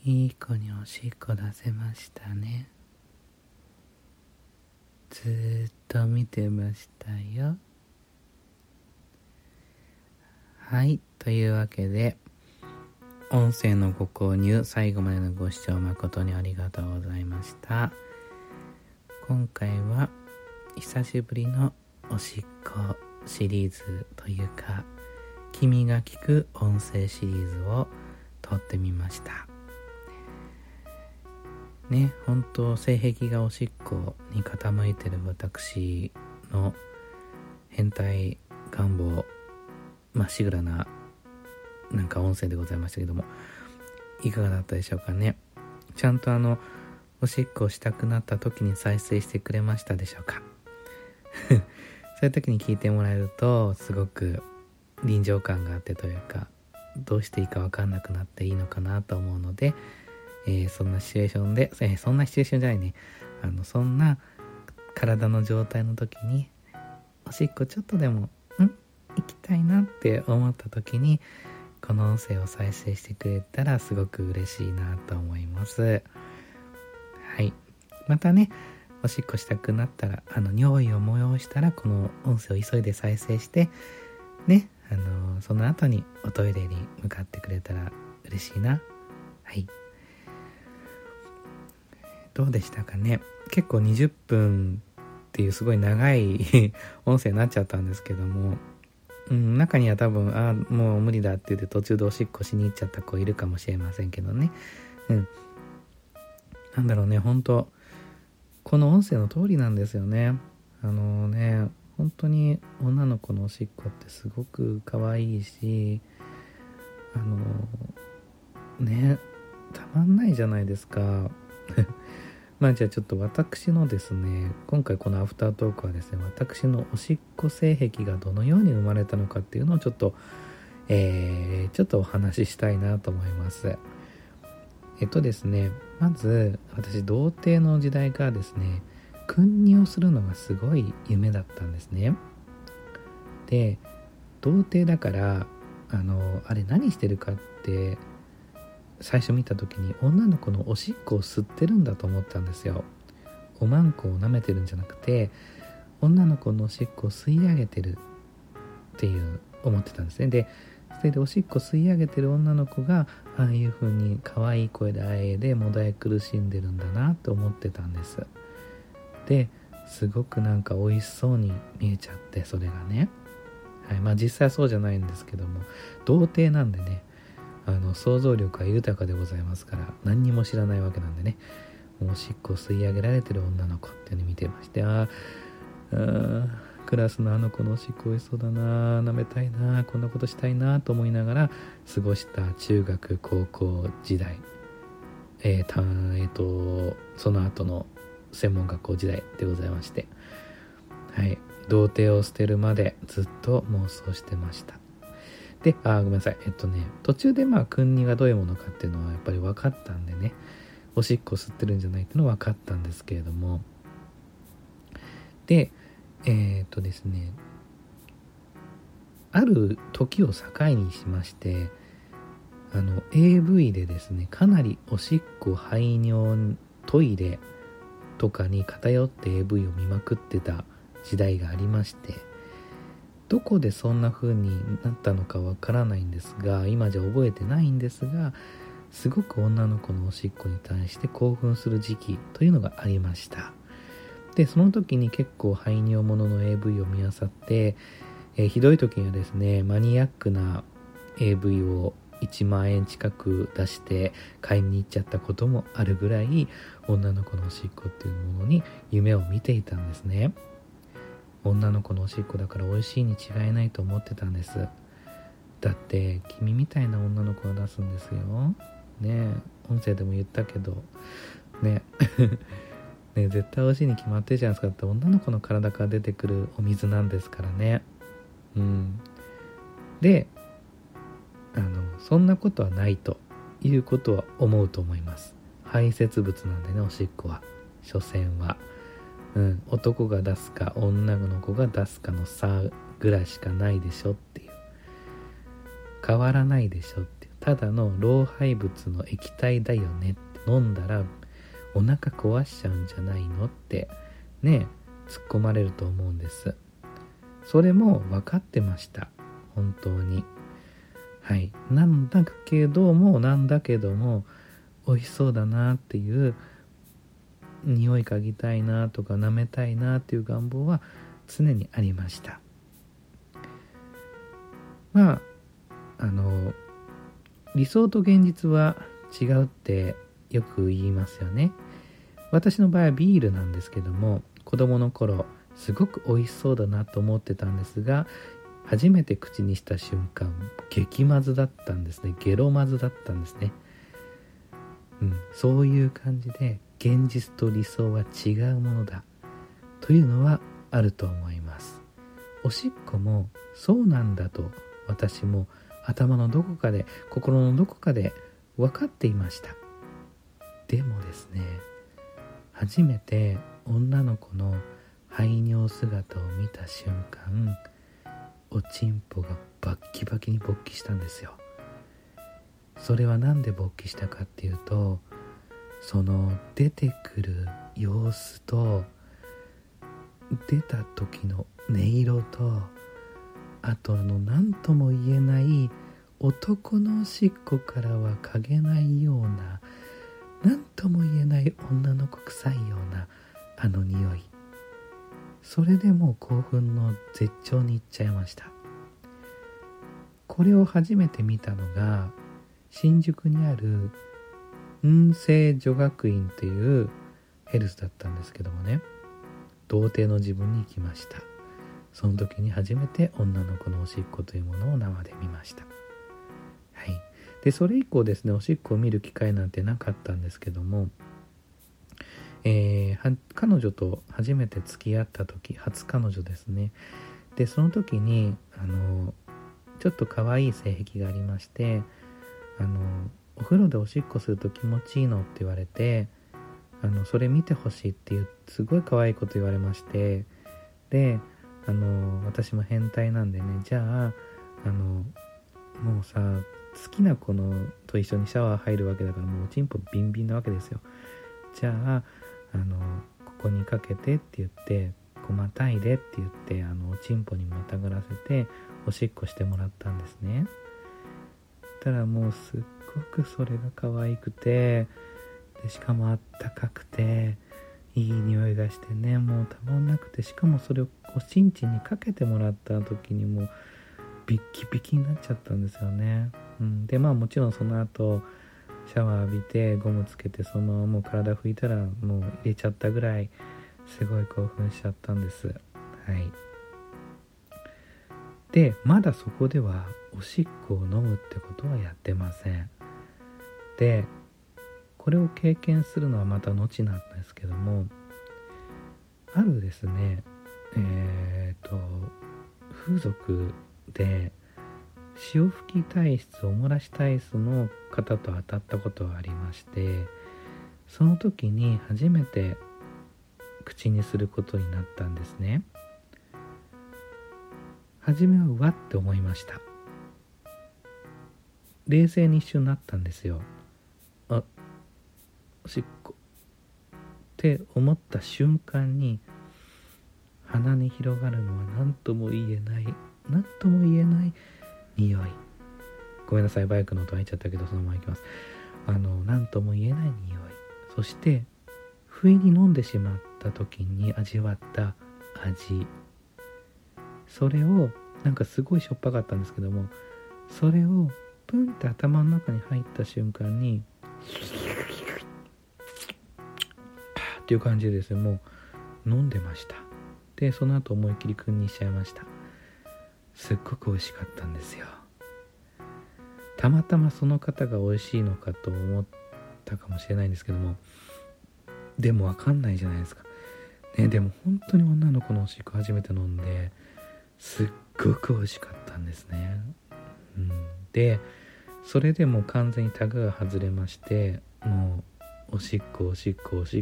いい子におしっこ出せましたね。ずーっと見てましたよ。はい、というわけで音声のご購入、最後までのご視聴誠にありがとうございました。今回は久しぶりのおしっこシリーズというか、君が聞く音声シリーズを撮ってみましたね。本当性癖がおしっこに傾いてる私の変態願望まっしぐらななんか音声でございましたけども、いかがだったでしょうかね。ちゃんとおしっこをしたくなった時に再生してくれましたでしょうかそういう時に聞いてもらえるとすごく臨場感があってというか、どうしていいか分かんなくなっていいのかなと思うので、そんなシチュエーションで、そんなシチュエーションじゃないね、そんな体の状態の時におしっこちょっとでも行きたいなって思った時にこの音声を再生してくれたらすごく嬉しいなと思います。はい、またね、おしっこしたくなったら尿意を催したらこの音声を急いで再生してね、その後におトイレに向かってくれたら嬉しいな。はい、どうでしたかね。結構20分っていうすごい長い音声になっちゃったんですけども、中には多分もう無理だって言って途中でおしっこしに行っちゃった子いるかもしれませんけどね。なんだろうね、本当この音声の通りなんですよね。本当に女の子のおしっこってすごく可愛いし、たまんないじゃないですかまあじゃあちょっと私のですね、今回このアフタートークはですね、私のおしっこ性癖がどのように生まれたのかっていうのをちょっとお話ししたいなと思います。ですね、まず私童貞の時代からですね、糞尿をするのがすごい夢だったんですね。で、童貞だからあれ何してるかって最初見た時に女の子のおしっこを吸ってるんだと思ったんですよ。おまんこを舐めてるんじゃなくて女の子のおしっこを吸い上げてるっていう思ってたんですね。でそれでおしっこ吸い上げてる女の子がああいう風に可愛い声であえでもだえ苦しんでるんだなと思ってたんです。ですごくなんか美味しそうに見えちゃって、それがね、はい、まあ実際そうじゃないんですけども、童貞なんでね、想像力は豊かでございますから何にも知らないわけなんでね、おしっこを吸い上げられてる女の子っていうのを見てまして、クラスのあの子のおしっこ美味しそうだな、舐めたいな、こんなことしたいなと思いながら過ごした中学高校時代、その後の専門学校時代でございまして、はい、童貞を捨てるまでずっと妄想してました。で、ごめんなさい。途中で糞尿がどういうものかっていうのはやっぱり分かったんでね、おしっこ吸ってるんじゃないっていうのは分かったんですけれども、で、ですね、ある時を境にしまして、AV でですね、かなりおしっこ、排尿、トイレとかに偏って AV を見まくってた時代がありまして、どこでそんな風になったのかわからないんですが、今じゃ覚えてないんですが、すごく女の子のおしっこに対して興奮する時期というのがありました。で、その時に結構排尿ものの AV を見漁って、ひどい時にはですね、マニアックな AV を1万円近く出して買いに行っちゃったこともあるぐらい、女の子のおしっこっていうものに夢を見ていたんですね。女の子のおしっこだから美味しいに違いないと思ってたんです。だって君みたいな女の子が出すんですよね。音声でも言ったけどねね、絶対美味しいに決まってるじゃないですか。だって女の子の体から出てくるお水なんですからね。で、そんなことはないということは思うと思います。排泄物なんでね、おしっこは所詮は、男が出すか女の子が出すかの差ぐらいしかないでしょっていう、変わらないでしょっていう、 ただの老廃物の液体だよねって、飲んだらお腹壊しちゃうんじゃないのってね突っ込まれると思うんです。それも分かってました、本当に。はい、なんだけども美味しそうだなっていう、匂い嗅ぎたいなとか舐めたいなっていう願望は常にありました。まあ理想と現実は違うってよく言いますよね。私の場合はビールなんですけども、子供の頃すごく美味しそうだなと思ってたんですが、初めて口にした瞬間激まずだったんですね。ゲロまずだったんですね。そういう感じで現実と理想は違うものだというのはあると思います。おしっこもそうなんだと私も頭のどこかで、心のどこかで分かっていました。でもですね、初めて女の子の排尿姿を見た瞬間、おちんぽがバッキバキに勃起したんですよ。それはなんで勃起したかっていうと、その出てくる様子と出た時の音色と、あと何とも言えない男のおしっこからは嗅げないような、何とも言えない女の子臭いようなあの匂い、それでもう興奮の絶頂に行っちゃいました。これを初めて見たのが新宿にある雲清女学院っていうヘルスだったんですけどもね、童貞の自分に行きました。その時に初めて女の子のおしっこというものを生で見ました。はい。でそれ以降ですね、おしっこを見る機会なんてなかったんですけども、彼女と初めて付き合った時、初彼女ですね。でその時にちょっと可愛い性癖がありまして、お風呂でおしっこすると気持ちいいのって言われて、それ見てほしいっていうすごい可愛いこと言われまして、で私も変態なんでね、じゃあもうさ、好きな子のと一緒にシャワー入るわけだから、もうおちんぽビンビンなわけですよ。じゃあここにかけてって言って、こうまたいでって言っておちんぽにまたがらせておしっこしてもらったんですね。たらもうすっごくそれが可愛くて、でしかもあったかくていい匂いがしてね、もうたまんなくて、しかもそれをおちんちんにかけてもらった時にもうビッキビキになっちゃったんですよね。でもちろんその後シャワー浴びてゴムつけて、そのままもう体拭いたらもう入れちゃったぐらいすごい興奮しちゃったんです。はい。でまだそこではおしっこを飲むってことはやってません。でこれを経験するのはまた後なんですけども、あるですね風俗で潮吹き体質、おもらし体質の方と当たったことがありまして、その時に初めて口にすることになったんですね。初めはうわって思いました。冷静に一瞬なったんですよ。おしっこって思った瞬間に、鼻に広がるのは何とも言えない匂い。ごめんなさい、バイクの音入っちゃったけどそのままいきます。何とも言えない匂い、そして不意に飲んでしまった時に味わった味、それをなんかすごいしょっぱかったんですけども、それをプンって頭の中に入った瞬間にっていう感じでですね、もう飲んでました。でその後思いっきり君にしちゃいました。すっごく美味しかったんですよ。たまたまその方が美味しいのかと思ったかもしれないんですけども、でも分かんないじゃないですかね。でも本当に女の子のおしっこ初めて飲んですっごく美味しかったんですね。でそれでもう完全にタグが外れまして、もうおしっこああおしっこって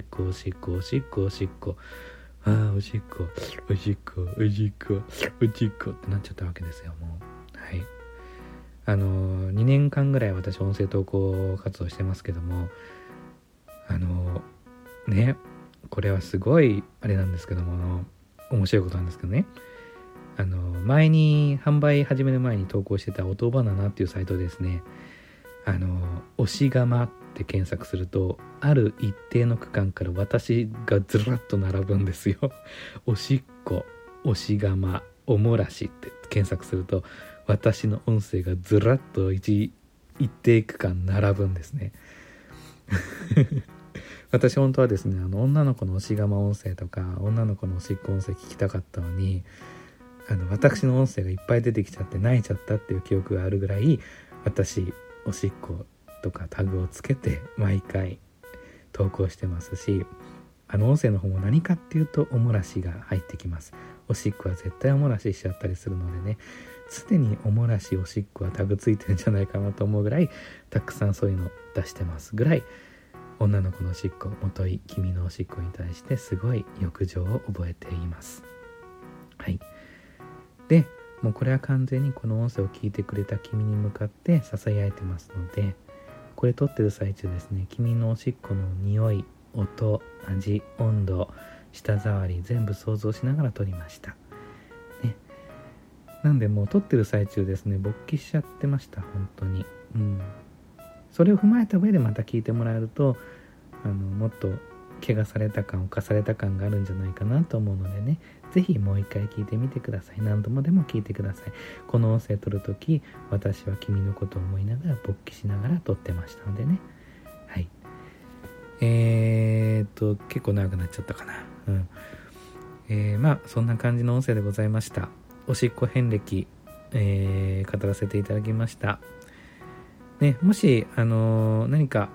なっちゃったわけですよ。もうはい、 2年間ぐらい私音声投稿活動してますけども、ね、これはすごいあれなんですけども、面白いことなんですけどね、前に販売始める前に投稿してた音バナナっていうサイトですね、推し釜って検索すると、ある一定の区間から私がずらっと並ぶんですよ。おしっこ、推し釜、おもらしって検索すると、私の音声がずらっと一定区間並ぶんですね。私本当はですね、女の子の推し釜音声とか女の子のおしっこ音声聞きたかったのに、私の音声がいっぱい出てきちゃって泣いちゃったっていう記憶があるぐらい、私おしっことかタグをつけて毎回投稿してますし、音声の方も何かっていうとおもらしが入ってきます。おしっこは絶対おもらししちゃったりするのでね、常におもらしおしっこはタグついてるんじゃないかなと思うぐらい、たくさんそういうの出してますぐらい、女の子のおしっこ、もとい君のおしっこに対してすごい欲情を覚えています。はい。で、もうこれは完全にこの音声を聞いてくれた君に向かって囁いてますので、これ撮ってる最中ですね、君のおしっこの匂い、音、味、温度、舌触り全部想像しながら撮りました。ね。なんでもう撮ってる最中ですね、勃起しちゃってました、本当に。それを踏まえた上でまた聞いてもらえると、もっと怪我された感、犯された感があるんじゃないかなと思うのでね、ぜひもう一回聞いてみてください。何度もでも聞いてください。この音声撮るとき、私は君のことを思いながら勃起しながら撮ってましたのでね。はい。結構長くなっちゃったかな。まあそんな感じの音声でございました。おしっこ遍歴、語らせていただきました。ね、もし何か、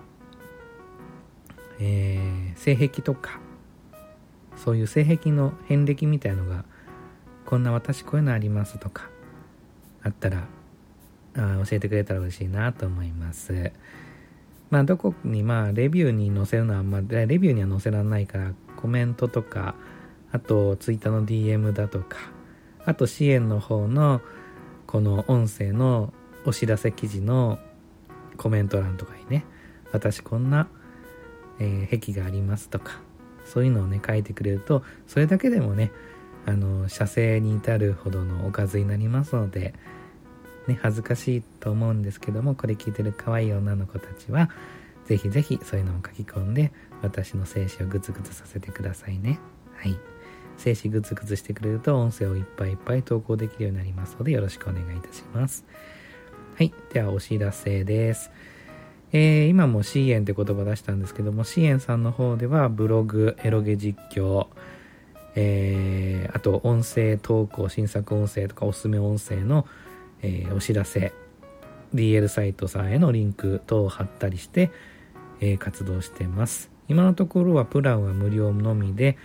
性癖とかそういう性癖の遍歴みたいのが、こんな私こういうのありますとかあったら教えてくれたら嬉しいなと思います。まあどこにレビューに載せるのはレビューには載せられないから、コメントとか、あとツイッターの DM だとか、あと支援の方のこの音声のお知らせ記事のコメント欄とかにね、私こんな、癖がありますとか、そういうのをね書いてくれると、それだけでもね射精に至るほどのおかずになりますのでね、恥ずかしいと思うんですけども、これ聞いてる可愛い女の子たちはぜひぜひそういうのを書き込んで、私の精子をグツグツさせてくださいね。はい。精子グツグツしてくれると音声をいっぱいいっぱい投稿できるようになりますので、よろしくお願いいたします。はい。ではお知らせです。今もシーエンって言葉出したんですけども、シーエンさんの方ではブログ、エロゲ実況、あと音声投稿、新作音声とかおすすめ音声の、お知らせ、 DL サイトさんへのリンク等を貼ったりして、活動してます。今のところはプランは無料のみで、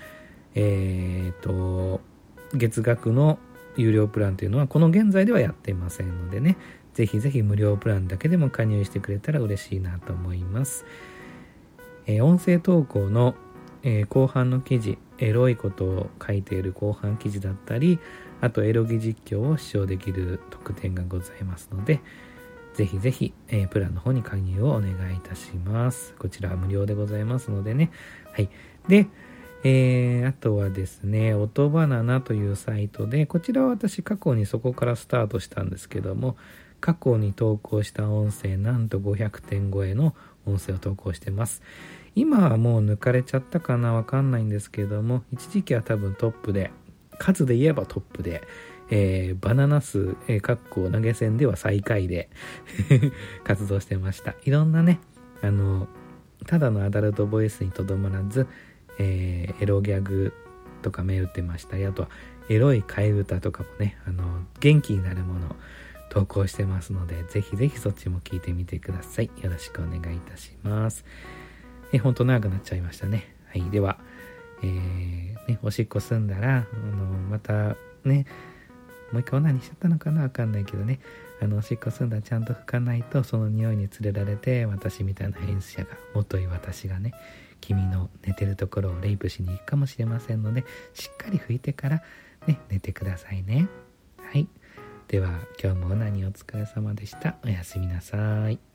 月額の有料プランというのはこの現在ではやっていませんのでね、ぜひぜひ無料プランだけでも加入してくれたら嬉しいなと思います。音声投稿の、後半の記事、エロいことを書いている後半記事だったり、あとエロゲ実況を視聴できる特典がございますので、ぜひぜひ、プランの方に加入をお願いいたします。こちらは無料でございますのでね。はい。で、あとはですね、音バナナというサイトで、こちらは私過去にそこからスタートしたんですけども、過去に投稿した音声なんと500点超えの音声を投稿してます。今はもう抜かれちゃったかな、わかんないんですけども、一時期は多分トップで、数で言えばトップで、バナナ数、投げ銭では最下位で活動してました。いろんなね、ただのアダルトボイスにとどまらず、エロギャグとか銘打ってましたり、あとはエロい替え歌とかもね、元気になるもの投稿してますので、ぜひぜひそっちも聞いてみてください。よろしくお願いいたします。ほんと長くなっちゃいましたね。はい。では、おしっこ済んだら、またね、もう一回オナニーしちゃったのかな、わかんないけどね、おしっこ済んだらちゃんと拭かないと、その匂いに連れられて、私みたいな編集者が、元い私がね、君の寝てるところをレイプしに行くかもしれませんので、しっかり拭いてからね、寝てくださいね。はい。 では今日もオナニーお疲れ様でした。おやすみなさい。